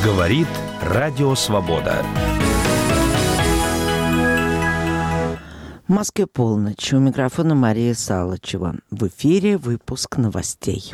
Говорит Радио Свобода. В Москве полночь. У микрофона Мария Салычева. В эфире выпуск новостей.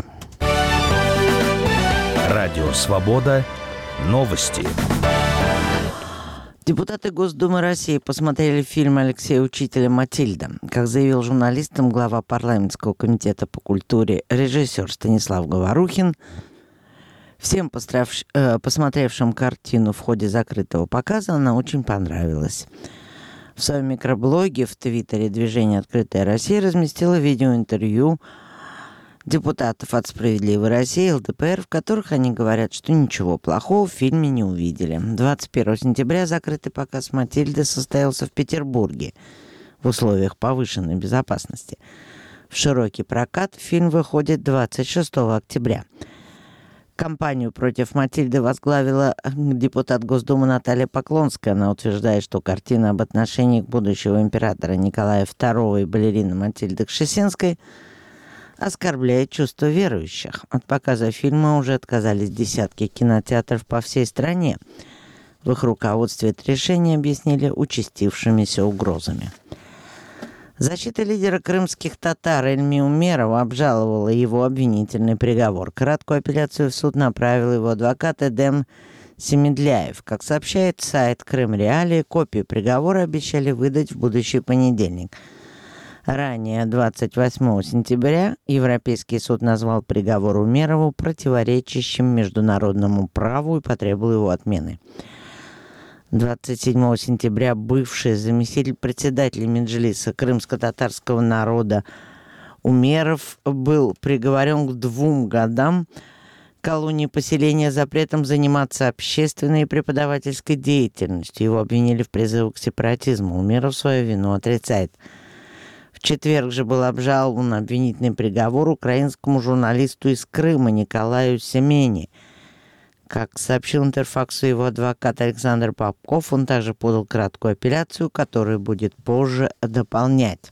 Радио Свобода. Новости. Депутаты Госдумы России посмотрели фильм Алексея Учителя «Матильда». Как заявил журналистам глава парламентского комитета по культуре режиссер Станислав Говорухин, всем посмотревшим картину в ходе закрытого показа она очень понравилась. В своем микроблоге в Твиттере движение «Открытая Россия» разместило видеоинтервью депутатов от «Справедливой России» ЛДПР, в которых они говорят, что ничего плохого в фильме не увидели. 21 сентября закрытый показ «Матильды» состоялся в Петербурге в условиях повышенной безопасности. В широкий прокат фильм выходит 26 октября. Кампанию против «Матильды» возглавила депутат Госдумы Наталья Поклонская. Она утверждает, что картина об отношениях будущего императора Николая II и балерины Матильды Кшесинской оскорбляет чувства верующих. От показа фильма уже отказались десятки кинотеатров по всей стране. В их руководстве это решение объяснили участившимися угрозами. Защита лидера крымских татар Эльми Умерова обжаловала его обвинительный приговор. Краткую апелляцию в суд направил его адвокат Эдем Семедляев. Как сообщает сайт Крым Реалии, копию приговора обещали выдать в будущий понедельник. Ранее, 28 сентября, Европейский суд назвал приговор Умерову противоречащим международному праву и потребовал его отмены. 27 сентября бывший заместитель председателя Меджлиса крымско-татарского народа Умеров был приговорен к 2 годам колонии поселения с запретом заниматься общественной и преподавательской деятельностью. Его обвинили в призыве к сепаратизму. Умеров свою вину отрицает. В четверг же был обжалован обвинительный приговор украинскому журналисту из Крыма Николаю Семени. Как сообщил Интерфаксу его адвокат Александр Попков, он также подал краткую апелляцию, которую будет позже дополнять.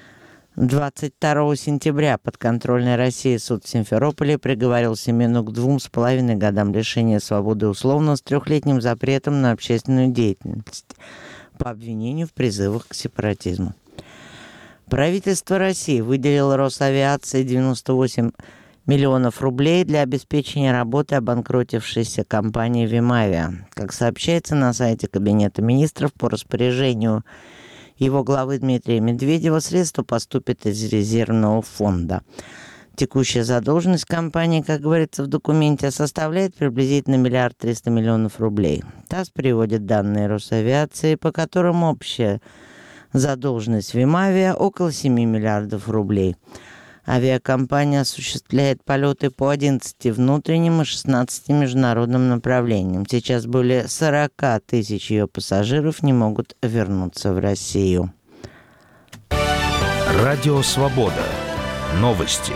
22 сентября подконтрольной России суд в Симферополе приговорил Семену к 2,5 годам лишения свободы условно с 3-летним запретом на общественную деятельность по обвинению в призывах к сепаратизму. Правительство России выделило Росавиации 98 миллионов рублей для обеспечения работы обанкротившейся компании «Вимавиа». Как сообщается на сайте Кабинета министров, по распоряжению его главы Дмитрия Медведева средства поступят из резервного фонда. Текущая задолженность компании, как говорится в документе, составляет приблизительно 1 300 000 000 рублей. ТАСС приводит данные Росавиации, по которым общая задолженность «Вимавиа» около 7 миллиардов рублей. Авиакомпания осуществляет полеты по 11 внутренним и 16 международным направлениям. Сейчас более 40 тысяч ее пассажиров не могут вернуться в Россию. Радио Свобода. Новости.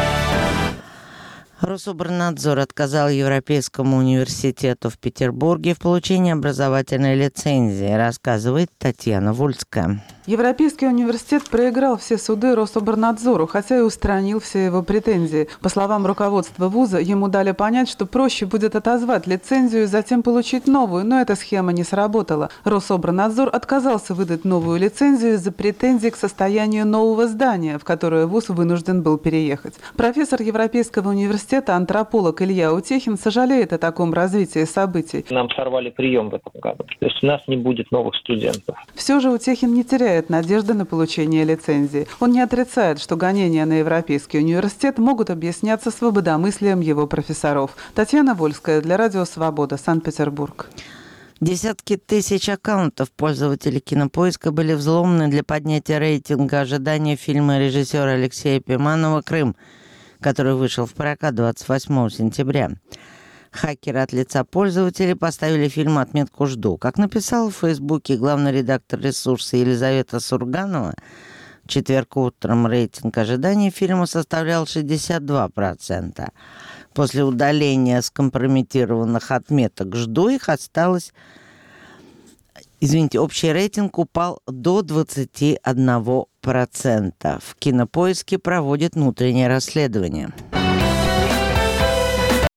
Рособорнадзор отказал Европейскому университету в Петербурге в получении образовательной лицензии, рассказывает Татьяна Вольская. Европейский университет проиграл все суды Рособорнадзору, хотя и устранил все его претензии. По словам руководства вуза, ему дали понять, что проще будет отозвать лицензию и затем получить новую, но эта схема не сработала. Рособорнадзор отказался выдать новую лицензию из-за претензий к состоянию нового здания, в которое вуз вынужден был переехать. Профессор Европейского университета, антрополог Илья Утехин сожалеет о таком развитии событий. Нам сорвали прием в этом году, то есть у нас не будет новых студентов. Все же Утехин не теряет надежды на получение лицензии. Он не отрицает, что гонения на Европейский университет могут объясняться свободомыслием его профессоров. Татьяна Вольская для Радио Свобода, Санкт-Петербург. Десятки тысяч аккаунтов пользователей Кинопоиска были взломаны для поднятия рейтинга ожидания фильма режиссера Алексея Пиманова «Крым», который вышел в прокат 28 сентября. Хакеры от лица пользователей поставили фильму отметку «Жду». Как написал в Фейсбуке главный редактор ресурса Елизавета Сурганова, в четверг утром рейтинг ожиданий фильма составлял 62%. После удаления скомпрометированных отметок «Жду» их осталось... общий рейтинг упал до 21%. В Кинопоиске проводят внутреннее расследование.